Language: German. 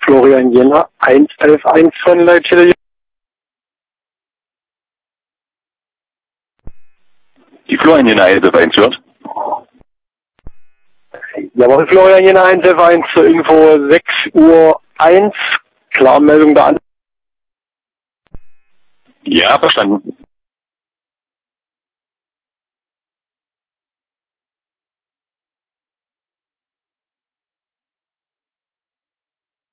Florian Jenner, 111 von Leitstelle. Die Florian Jenner 111 hört. Jawohl, Florian Jenner, 111 zur Info 6:01. Klarmeldung beantwortet. Ja, verstanden.